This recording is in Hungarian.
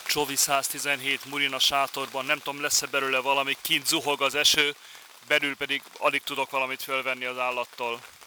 Csovi 117 Murina sátorban, nem tudom, lesz-e belőle valami, kint zuhog az eső, belül pedig alig tudok valamit fölvenni az állattól.